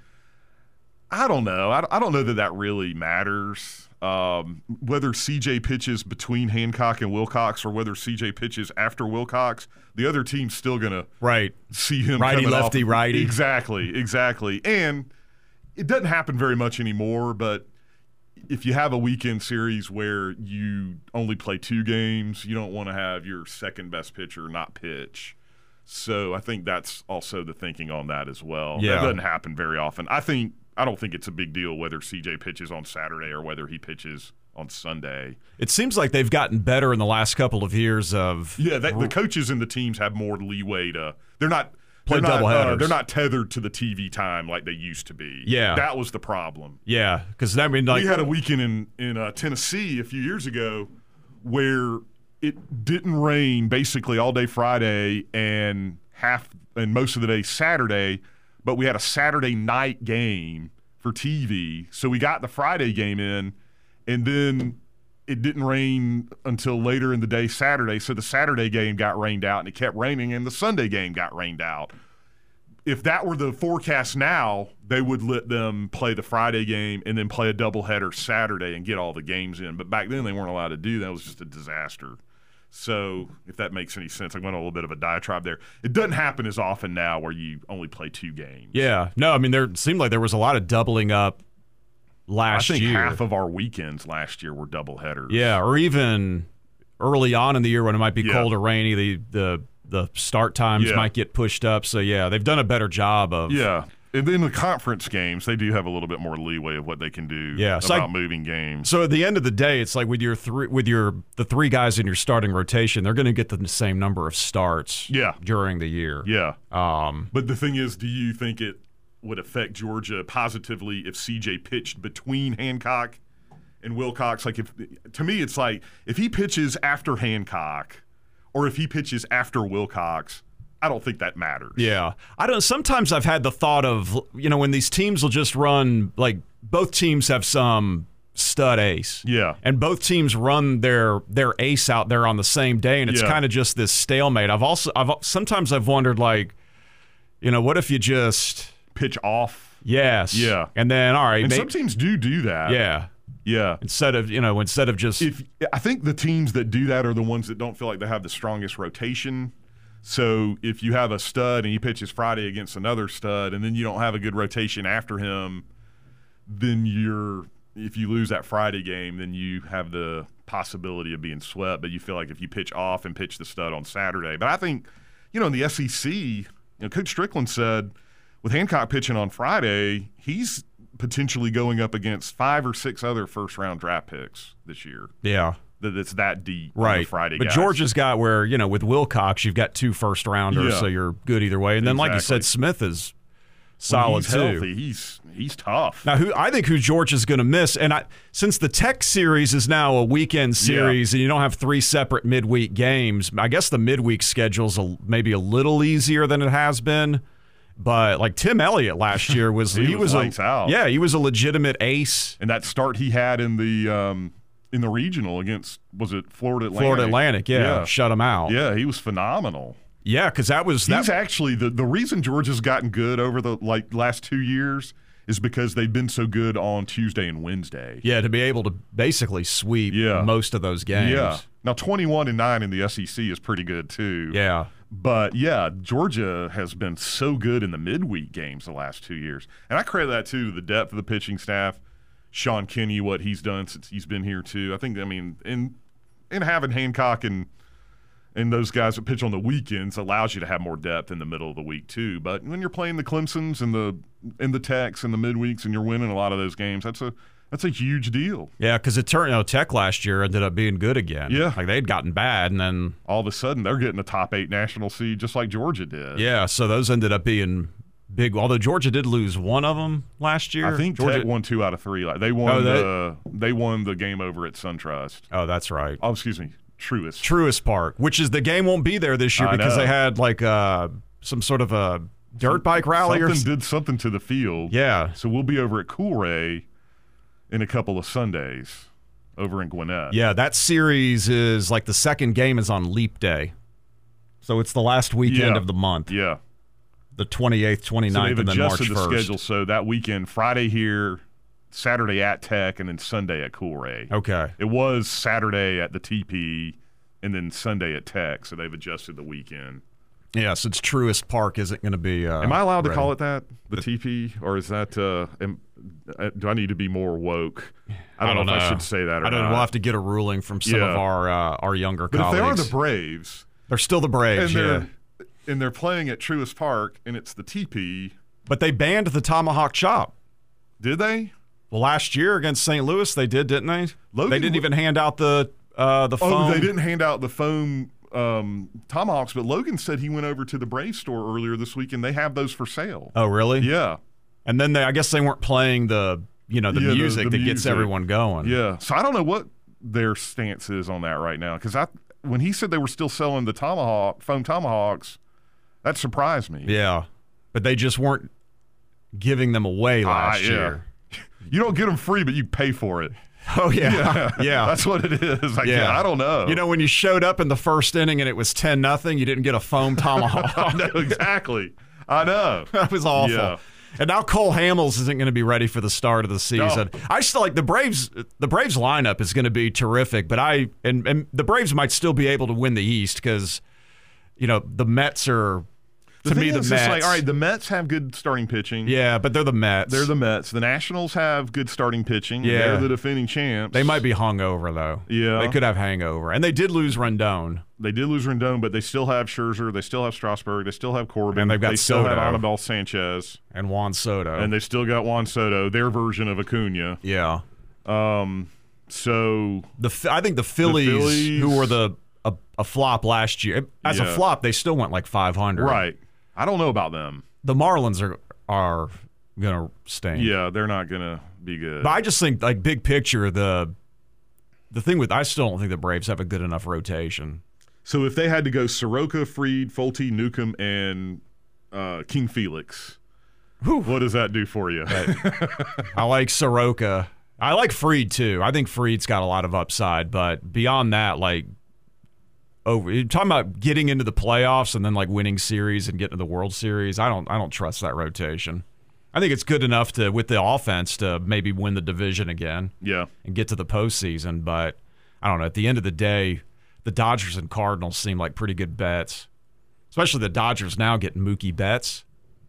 [SPEAKER 5] I don't know. I don't know that that really matters. Um, whether C J pitches between Hancock and Wilcox or whether C J pitches after Wilcox, the other team's still going to
[SPEAKER 4] right.
[SPEAKER 5] see him
[SPEAKER 4] righty,
[SPEAKER 5] coming
[SPEAKER 4] lefty,
[SPEAKER 5] off.
[SPEAKER 4] righty.
[SPEAKER 5] Exactly, exactly. And it doesn't happen very much anymore, but if you have a weekend series where you only play two games, you don't want to have your second best pitcher not pitch. So I think that's also the thinking on that as well.
[SPEAKER 4] Yeah.
[SPEAKER 5] That doesn't happen very often. I think I don't think it's a big deal whether C J pitches on Saturday or whether he pitches on Sunday.
[SPEAKER 4] It seems like they've gotten better in the last couple of years of
[SPEAKER 5] yeah. They, the coaches and the teams have more leeway to. They're not
[SPEAKER 4] play
[SPEAKER 5] they're not,
[SPEAKER 4] doubleheaders.
[SPEAKER 5] Uh, they're not tethered to the T V time like they used to be.
[SPEAKER 4] Yeah,
[SPEAKER 5] that was the problem.
[SPEAKER 4] Yeah, because I mean, like,
[SPEAKER 5] we had a weekend in in uh, Tennessee a few years ago where it didn't rain basically all day Friday and half and most of the day Saturday. But we had a Saturday night game for T V, so we got the Friday game in, and then it didn't rain until later in the day Saturday, so the Saturday game got rained out, and it kept raining, and the Sunday game got rained out. if that were the forecast now, they would let them play the Friday game and then play a doubleheader Saturday and get all the games in. But back then they weren't allowed to do that. It was just a disaster. So if that makes any sense, I went on a little bit of a diatribe there. It doesn't happen as often now where you only play two games.
[SPEAKER 4] Yeah. No, I mean, there seemed like there was a lot of doubling up last
[SPEAKER 5] year. I think
[SPEAKER 4] year.
[SPEAKER 5] half of our weekends last year were doubleheaders.
[SPEAKER 4] Yeah, or even early on in the year when it might be
[SPEAKER 5] yeah.
[SPEAKER 4] cold or rainy, the the, the start times
[SPEAKER 5] yeah.
[SPEAKER 4] might get pushed up. So, yeah, they've done a better job of
[SPEAKER 5] yeah. And then the conference games, they do have a little bit more leeway of what they can do
[SPEAKER 4] yeah,
[SPEAKER 5] about
[SPEAKER 4] like,
[SPEAKER 5] moving games.
[SPEAKER 4] So at the end of the day, it's like with your three, with your the three guys in your starting rotation, they're going to get the same number of starts
[SPEAKER 5] yeah.
[SPEAKER 4] during the year.
[SPEAKER 5] Yeah.
[SPEAKER 4] Um,
[SPEAKER 5] but the thing is, do you think it would affect Georgia positively if C J pitched between Hancock and Wilcox? Like, if to me, it's like if he pitches after Hancock or if he pitches after Wilcox, I don't think that matters.
[SPEAKER 4] Yeah. I don't sometimes I've had the thought of, you know, when these teams will just run, like both teams have some stud ace.
[SPEAKER 5] Yeah.
[SPEAKER 4] And both teams run their their ace out there on the same day, and it's
[SPEAKER 5] yeah.
[SPEAKER 4] kind of just this stalemate. I've also I've sometimes I've wondered, like, you know, what if you just
[SPEAKER 5] pitch off?
[SPEAKER 4] Yes.
[SPEAKER 5] Yeah.
[SPEAKER 4] And then all right,
[SPEAKER 5] and
[SPEAKER 4] may,
[SPEAKER 5] some teams do do that.
[SPEAKER 4] Yeah.
[SPEAKER 5] Yeah.
[SPEAKER 4] Instead of, you know, instead of just
[SPEAKER 5] if I think the teams that do that are the ones that don't feel like they have the strongest rotation. So if you have a stud and he pitches Friday against another stud and then you don't have a good rotation after him, then you're if you lose that Friday game, then you have the possibility of being swept. But you feel like if you pitch off and pitch the stud on Saturday. But I think, you know, in the S E C, you know, Coach Strickland said with Hancock pitching on Friday, he's potentially going up against five or six other first-round draft picks this year.
[SPEAKER 4] Yeah.
[SPEAKER 5] That it's that deep
[SPEAKER 4] right.
[SPEAKER 5] on the Friday
[SPEAKER 4] But
[SPEAKER 5] guys.
[SPEAKER 4] Georgia's got where, you know, with Wilcox, you've got two first-rounders,
[SPEAKER 5] yeah.
[SPEAKER 4] so you're good either way. And then,
[SPEAKER 5] exactly.
[SPEAKER 4] like you said, Smith is solid,
[SPEAKER 5] when he's
[SPEAKER 4] too.
[SPEAKER 5] Healthy. He's he's tough.
[SPEAKER 4] Now, who I think who Georgia's going to miss, and I, since the Tech series is now a weekend series
[SPEAKER 5] yeah.
[SPEAKER 4] and you don't have three separate midweek games, I guess the midweek schedule's a, maybe a little easier than it has been. But like Tim Elliott last year was
[SPEAKER 5] he,
[SPEAKER 4] he
[SPEAKER 5] was,
[SPEAKER 4] was
[SPEAKER 5] lights
[SPEAKER 4] a,
[SPEAKER 5] out.
[SPEAKER 4] Yeah, he was a legitimate ace.
[SPEAKER 5] And that start he had in the um, in the regional against was it Florida Atlantic?
[SPEAKER 4] Florida Atlantic, yeah,
[SPEAKER 5] yeah.
[SPEAKER 4] shut him out.
[SPEAKER 5] Yeah, he was phenomenal.
[SPEAKER 4] Yeah, because that was
[SPEAKER 5] he's
[SPEAKER 4] that,
[SPEAKER 5] actually the the reason Georgia's gotten good over the like last two years is because they've been so good on Tuesday and Wednesday.
[SPEAKER 4] Yeah, to be able to basically sweep
[SPEAKER 5] yeah.
[SPEAKER 4] most of those games.
[SPEAKER 5] Yeah. Now twenty-one and nine in the S E C is pretty good too.
[SPEAKER 4] Yeah.
[SPEAKER 5] But, yeah, Georgia has been so good in the midweek games the last two years. And I credit that, too, to the depth of the pitching staff. Sean Kinney, what he's done since he's been here, too. I think, I mean, in in having Hancock and and those guys that pitch on the weekends allows you to have more depth in the middle of the week, too. But when you're playing the Clemsons and the and the Techs and the midweeks and you're winning a lot of those games, that's a That's a huge deal.
[SPEAKER 4] Yeah, because it turned out Tech last year ended up being good again.
[SPEAKER 5] Yeah.
[SPEAKER 4] Like they'd gotten bad, and then
[SPEAKER 5] all of a sudden they're getting a top eight national seed just like Georgia did.
[SPEAKER 4] Yeah, so those ended up being big. Although Georgia did lose one of them last year.
[SPEAKER 5] I think
[SPEAKER 4] Georgia
[SPEAKER 5] Tech won two out of three. Like they won
[SPEAKER 4] oh, they,
[SPEAKER 5] the they won the game over at SunTrust.
[SPEAKER 4] Oh, that's right.
[SPEAKER 5] Oh, excuse me, Truist.
[SPEAKER 4] Truist Park, which is the game won't be there this year
[SPEAKER 5] I
[SPEAKER 4] because
[SPEAKER 5] know.
[SPEAKER 4] they had like uh, some sort of a dirt bike rally
[SPEAKER 5] something
[SPEAKER 4] or something.
[SPEAKER 5] did something to the field.
[SPEAKER 4] Yeah.
[SPEAKER 5] So we'll be over at Coolray in a couple of Sundays over in Gwinnett.
[SPEAKER 4] Yeah, that series is like the second game is on Leap Day. So it's the last weekend
[SPEAKER 5] yeah.
[SPEAKER 4] of the month.
[SPEAKER 5] Yeah.
[SPEAKER 4] The twenty-eighth, twenty-ninth,
[SPEAKER 5] so
[SPEAKER 4] and then March
[SPEAKER 5] adjusted
[SPEAKER 4] first.
[SPEAKER 5] the schedule so that weekend, Friday here, Saturday at Tech, and then Sunday at Coolray.
[SPEAKER 4] Okay.
[SPEAKER 5] It was Saturday at the T P and then Sunday at Tech, so they've adjusted the weekend.
[SPEAKER 4] Yeah, since Truist Park isn't going to be uh,
[SPEAKER 5] Am I allowed
[SPEAKER 4] ready.
[SPEAKER 5] to call it that, the, the T P, or is that uh, am, uh, do I need to be more woke? I don't, I don't know, know if I should say that or
[SPEAKER 4] I don't
[SPEAKER 5] not.
[SPEAKER 4] know. We'll have to get a ruling from some
[SPEAKER 5] yeah.
[SPEAKER 4] of our uh, our younger
[SPEAKER 5] but
[SPEAKER 4] colleagues.
[SPEAKER 5] But if they are the Braves,
[SPEAKER 4] they're still the Braves,
[SPEAKER 5] and
[SPEAKER 4] yeah.
[SPEAKER 5] they're, and they're playing at Truist Park, and it's the T P.
[SPEAKER 4] But they banned the tomahawk chop.
[SPEAKER 5] Did they?
[SPEAKER 4] Well, last year against Saint Louis, they did, didn't they?
[SPEAKER 5] Logan
[SPEAKER 4] they didn't even hand out the uh, the foam.
[SPEAKER 5] Oh, they didn't hand out the foam um, tomahawks, but Logan said he went over to the Braves store earlier this week, and they have those for sale.
[SPEAKER 4] Oh, really?
[SPEAKER 5] Yeah.
[SPEAKER 4] And then they, I guess they weren't playing the you know the
[SPEAKER 5] yeah,
[SPEAKER 4] music
[SPEAKER 5] the, the
[SPEAKER 4] that gets
[SPEAKER 5] music.
[SPEAKER 4] everyone going.
[SPEAKER 5] Yeah. So I don't know what their stance is on that right now, because I when he said they were still selling the tomahawk foam tomahawks, that surprised me.
[SPEAKER 4] Yeah, but they just weren't giving them away last
[SPEAKER 5] ah, yeah.
[SPEAKER 4] year.
[SPEAKER 5] You don't get them free, but you pay for it.
[SPEAKER 4] Oh, yeah.
[SPEAKER 5] Yeah.
[SPEAKER 4] yeah.
[SPEAKER 5] That's what it is. Like,
[SPEAKER 4] yeah.
[SPEAKER 5] yeah, I don't know.
[SPEAKER 4] You know, when you showed up in the first inning and it was ten nothing, you didn't get a foam tomahawk.
[SPEAKER 5] No, exactly. I know.
[SPEAKER 4] That was awful.
[SPEAKER 5] Yeah.
[SPEAKER 4] And now Cole Hamels isn't going to be ready for the start of the season.
[SPEAKER 5] No.
[SPEAKER 4] I still like the Braves. The Braves lineup is going to be terrific, but I and, and the Braves might still be able to win the East because, you know, the Mets are
[SPEAKER 5] The
[SPEAKER 4] to me
[SPEAKER 5] thing
[SPEAKER 4] the
[SPEAKER 5] is,
[SPEAKER 4] Mets.
[SPEAKER 5] it's like, all right, the Mets have good starting pitching.
[SPEAKER 4] Yeah, but they're the Mets.
[SPEAKER 5] They're the Mets. The Nationals have good starting pitching.
[SPEAKER 4] Yeah.
[SPEAKER 5] They're the defending champs.
[SPEAKER 4] They might be hungover though.
[SPEAKER 5] Yeah.
[SPEAKER 4] They could have hangover, and they did lose Rendon.
[SPEAKER 5] They did lose Rendon, but they still have Scherzer. They still have Strasburg. They still have Corbin.
[SPEAKER 4] And they've got
[SPEAKER 5] They still have
[SPEAKER 4] Soto.
[SPEAKER 5] Anibal Sanchez.
[SPEAKER 4] And Juan Soto.
[SPEAKER 5] And they still got Juan Soto, their version of Acuna.
[SPEAKER 4] yeah.
[SPEAKER 5] Um, so
[SPEAKER 4] The Ph- I think the Phillies,
[SPEAKER 5] Phillies-
[SPEAKER 4] who were the a, a flop last year, as a
[SPEAKER 5] Yeah.
[SPEAKER 4] flop, they still went like five hundred.
[SPEAKER 5] right, I don't know about them.
[SPEAKER 4] The Marlins are are gonna stink.
[SPEAKER 5] Yeah, they're not gonna be good.
[SPEAKER 4] But I just think, like, big picture, the the thing with I still don't think the Braves have a good enough rotation.
[SPEAKER 5] So if they had to go Soroka, Fried, Fulte, Newcomb, and uh, King Felix,
[SPEAKER 4] Whew.
[SPEAKER 5] what does that do for you?
[SPEAKER 4] I like Soroka. I like Fried too. I think Fried's got a lot of upside, but beyond that, like, over you're talking about getting into the playoffs and then like winning series and getting to the World Series. I don't I don't trust that rotation. I think it's good enough to with the offense to maybe win the division again.
[SPEAKER 5] Yeah.
[SPEAKER 4] And get to the postseason, but I don't know. At the end of the day, the Dodgers and Cardinals seem like pretty good bets. Especially the Dodgers now getting Mookie Betts.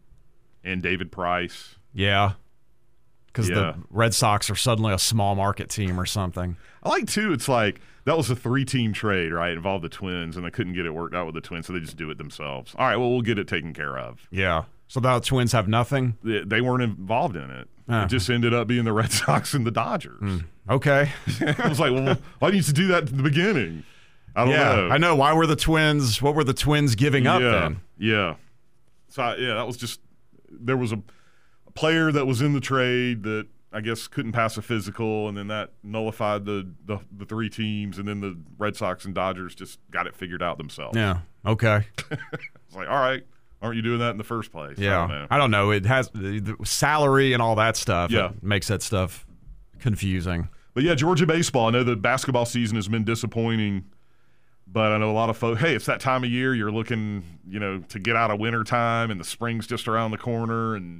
[SPEAKER 5] And David Price.
[SPEAKER 4] Yeah. Because
[SPEAKER 5] Yeah.
[SPEAKER 4] the Red Sox are suddenly a small market team or something.
[SPEAKER 5] I like, too, it's like that was a three-team trade, right? It involved the Twins, and they couldn't get it worked out with the Twins, so they just do it themselves. All right, well, we'll get it taken care of.
[SPEAKER 4] Yeah. So now the Twins have nothing?
[SPEAKER 5] They, they weren't involved in it.
[SPEAKER 4] Ah.
[SPEAKER 5] It just ended up being the Red Sox and the Dodgers.
[SPEAKER 4] Okay.
[SPEAKER 5] I was like, well, why didn't you do that at the beginning? I don't
[SPEAKER 4] yeah,
[SPEAKER 5] know.
[SPEAKER 4] I know. Why were the Twins, what were the Twins giving up
[SPEAKER 5] yeah,
[SPEAKER 4] then?
[SPEAKER 5] Yeah. So, I, yeah, that was just – there was a, a player that was in the trade that I guess couldn't pass a physical, and then that nullified the, the, the three teams, and then the Red Sox and Dodgers just got it figured out themselves.
[SPEAKER 4] Yeah. Okay.
[SPEAKER 5] It's like, all right, aren't you doing that in the first place?
[SPEAKER 4] Yeah.
[SPEAKER 5] I don't know.
[SPEAKER 4] I don't know. It has the, the salary and all that stuff.
[SPEAKER 5] Yeah.
[SPEAKER 4] It makes that stuff confusing.
[SPEAKER 5] But, yeah, Georgia baseball, I know the basketball season has been disappointing, but I know a lot of folks, hey, it's that time of year you're looking, you know, to get out of winter time, and the spring's just around the corner, and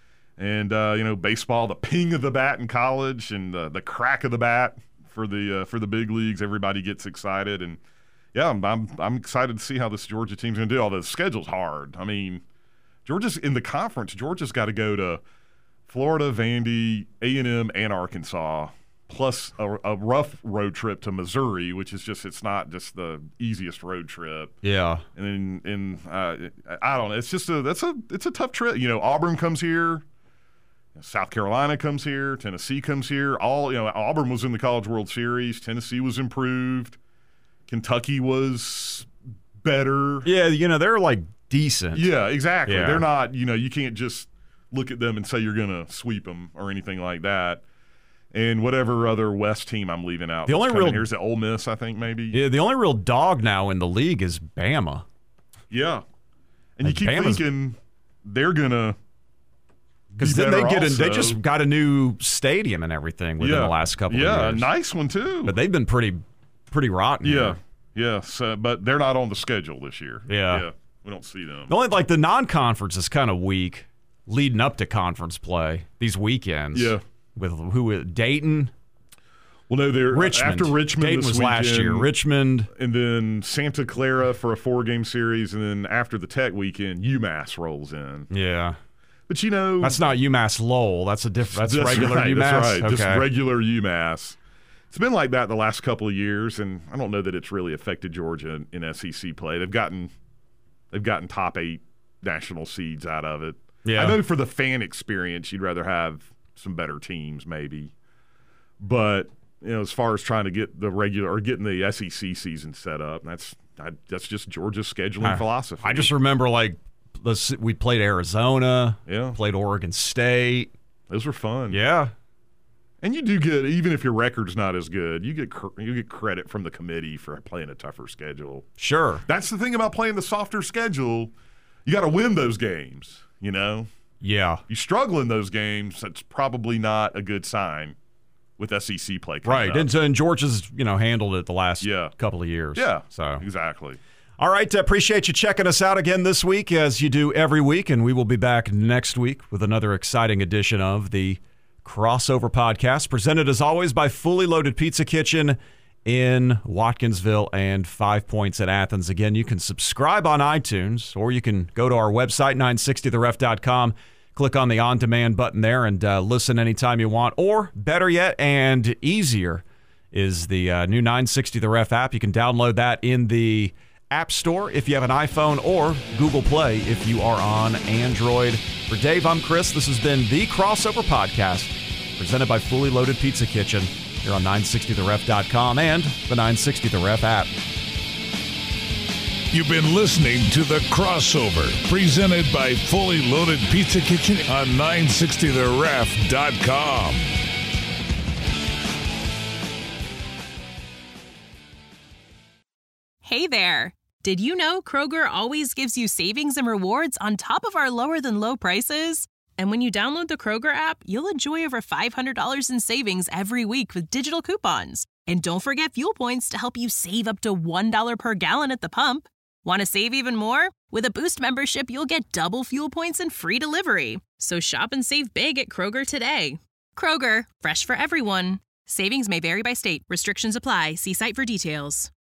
[SPEAKER 5] and uh, you know, baseball, the ping of the bat in college and the, the crack of the bat for the uh, for the big leagues, everybody gets excited, and yeah, I'm I'm, I'm excited to see how this Georgia team's going to do. Although the schedule's hard. I mean, Georgia's in the conference. Georgia's got to go to Florida, Vandy, A and M, and Arkansas, plus a, a rough road trip to Missouri, which is just, it's not just the easiest road trip.
[SPEAKER 4] Yeah.
[SPEAKER 5] And then, in, uh, I don't know, it's just a, that's a, it's a tough trip. You know, Auburn comes here, South Carolina comes here, Tennessee comes here. All, you know, Auburn was in the College World Series, Tennessee was improved, Kentucky was better.
[SPEAKER 4] Yeah, you know, they're like decent.
[SPEAKER 5] Yeah, exactly.
[SPEAKER 4] Yeah.
[SPEAKER 5] They're not, you know, you can't just look at them and say you're going to sweep them or anything like that. And whatever other West team I'm leaving out.
[SPEAKER 4] The only
[SPEAKER 5] that's coming
[SPEAKER 4] real-
[SPEAKER 5] here's the Ole Miss, I think, maybe.
[SPEAKER 4] Yeah, the only real dog now in the league is Bama.
[SPEAKER 5] Yeah. And you
[SPEAKER 4] Like,
[SPEAKER 5] keep
[SPEAKER 4] Bama's-
[SPEAKER 5] thinking they're going to
[SPEAKER 4] Because
[SPEAKER 5] be
[SPEAKER 4] then they
[SPEAKER 5] better
[SPEAKER 4] get in, they
[SPEAKER 5] also.
[SPEAKER 4] just got a new stadium and everything within
[SPEAKER 5] yeah.
[SPEAKER 4] the last couple
[SPEAKER 5] yeah,
[SPEAKER 4] of
[SPEAKER 5] a
[SPEAKER 4] years.
[SPEAKER 5] nice one, too.
[SPEAKER 4] But they've been pretty pretty rotten.
[SPEAKER 5] yeah.
[SPEAKER 4] here.
[SPEAKER 5] Yeah. So, but they're not on the schedule this year.
[SPEAKER 4] Yeah.
[SPEAKER 5] Yeah. We don't see them.
[SPEAKER 4] The only like the non-conference is kind of weak leading up to conference play these weekends.
[SPEAKER 5] Yeah.
[SPEAKER 4] With who
[SPEAKER 5] Well,
[SPEAKER 4] Dayton,
[SPEAKER 5] no, they're
[SPEAKER 4] Richmond.
[SPEAKER 5] after Richmond
[SPEAKER 4] Dayton
[SPEAKER 5] this
[SPEAKER 4] was last
[SPEAKER 5] weekend,
[SPEAKER 4] year. Richmond.
[SPEAKER 5] and then Santa Clara for a four-game series, and then after the Tech weekend, UMass rolls in.
[SPEAKER 4] Yeah.
[SPEAKER 5] But you know,
[SPEAKER 4] That's not UMass Lowell. That's a different. That's,
[SPEAKER 5] that's
[SPEAKER 4] regular
[SPEAKER 5] right,
[SPEAKER 4] UMass.
[SPEAKER 5] That's right,
[SPEAKER 4] Okay.
[SPEAKER 5] just regular UMass. It's been like that the last couple of years, and I don't know that it's really affected Georgia in, in S E C play. They've gotten they've gotten top eight national seeds out of it.
[SPEAKER 4] Yeah.
[SPEAKER 5] I know for the fan experience, you'd rather have some better teams, maybe. But you know, as far as trying to get the regular or getting the S E C season set up, that's I, that's just Georgia's scheduling
[SPEAKER 4] I-
[SPEAKER 5] philosophy.
[SPEAKER 4] I just remember like let's we played Arizona.
[SPEAKER 5] Yeah.
[SPEAKER 4] Played Oregon State.
[SPEAKER 5] those were fun.
[SPEAKER 4] Yeah.
[SPEAKER 5] And you do get, even if your record's not as good, you get cr- you get credit from the committee for playing a tougher schedule.
[SPEAKER 4] Sure.
[SPEAKER 5] That's the thing about playing the softer schedule. You got to win those games, you know?
[SPEAKER 4] Yeah.
[SPEAKER 5] You struggle in those games, that's probably not a good sign with S E C play coming
[SPEAKER 4] Right.
[SPEAKER 5] up.
[SPEAKER 4] And, so, and Georgia's, you know, handled it the last
[SPEAKER 5] Yeah.
[SPEAKER 4] couple of years.
[SPEAKER 5] Yeah,
[SPEAKER 4] So
[SPEAKER 5] exactly.
[SPEAKER 4] All right, uh, appreciate you checking us out again this week, as you do every week, and we will be back next week with another exciting edition of the Crossover Podcast, presented as always by Fully Loaded Pizza Kitchen in Watkinsville and Five Points at Athens. Again, you can subscribe on iTunes, or you can go to our website, nine sixty the ref dot com, click on the on-demand button there, and uh, listen anytime you want. Or, better yet and easier, is the uh, new nine sixty the ref app. You can download that in the App Store if you have an iPhone, or Google Play if you are on Android. For Dave, I'm Chris. This has been the Crossover Podcast, presented by Fully Loaded Pizza Kitchen, here on nine sixty the ref dot com and the nine sixty the ref app.
[SPEAKER 2] You've been listening to The Crossover, presented by Fully Loaded Pizza Kitchen on nine sixty the ref dot com.
[SPEAKER 1] Hey there! Did you know Kroger always gives you savings and rewards on top of our lower-than-low prices? And when you download the Kroger app, you'll enjoy over five hundred dollars in savings every week with digital coupons. And don't forget fuel points to help you save up to one dollar per gallon at the pump. Want to save even more? With a Boost membership, you'll get double fuel points and free delivery. So shop and save big at Kroger today. Kroger, fresh for everyone. Savings may vary by state. Restrictions apply. See site for details.